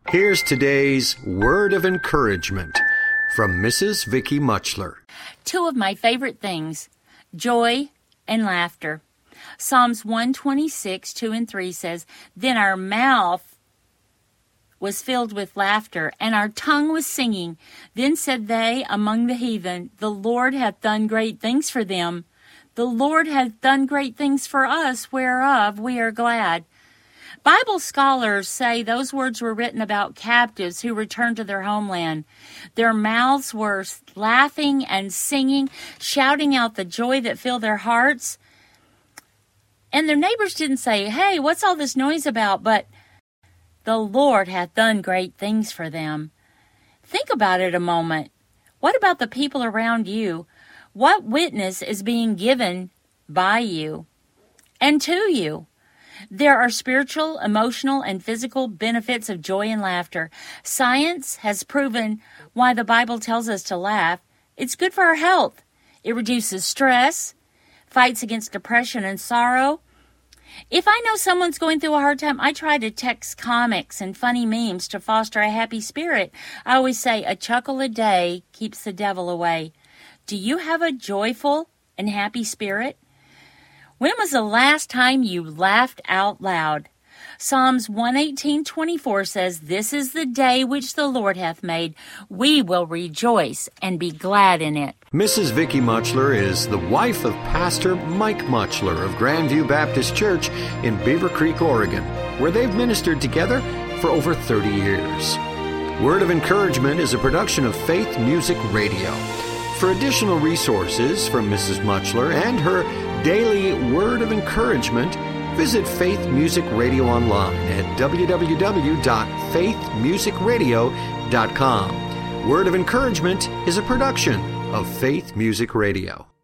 Here's today's word of encouragement from Mrs. Vicky Muchler. Two of my favorite things, joy and laughter. Psalms 126, 2 and 3 says, "Then our mouth was filled with laughter, and our tongue was singing. Then said they among the heathen, The Lord hath done great things for them. The Lord hath done great things for us, whereof we are glad." Bible scholars say those words were written about captives who returned to their homeland. Their mouths were laughing and singing, shouting out the joy that filled their hearts. And their neighbors didn't say, "Hey, what's all this noise about?" But the Lord hath done great things for them. Think about it a moment. What about the people around you? What witness is being given by you and to you? There are spiritual, emotional, and physical benefits of joy and laughter. Science has proven why the Bible tells us to laugh. It's good for our health. It reduces stress, fights against depression and sorrow. If I know someone's going through a hard time, I try to text comics and funny memes to foster a happy spirit. I always say, a chuckle a day keeps the devil away. Do you have a joyful and happy spirit? When was the last time you laughed out loud? Psalms 118:24 says, "This is the day which the Lord hath made. We will rejoice and be glad in it." Mrs. Vicky Muchler is the wife of Pastor Mike Muchler of Grandview Baptist Church in Beaver Creek, Oregon, where they've ministered together for over 30 years. Word of Encouragement is a production of Faith Music Radio. For additional resources from Mrs. Muchler and her daily Word of Encouragement, visit Faith Music Radio online at www.faithmusicradio.com. Word of Encouragement is a production of Faith Music Radio.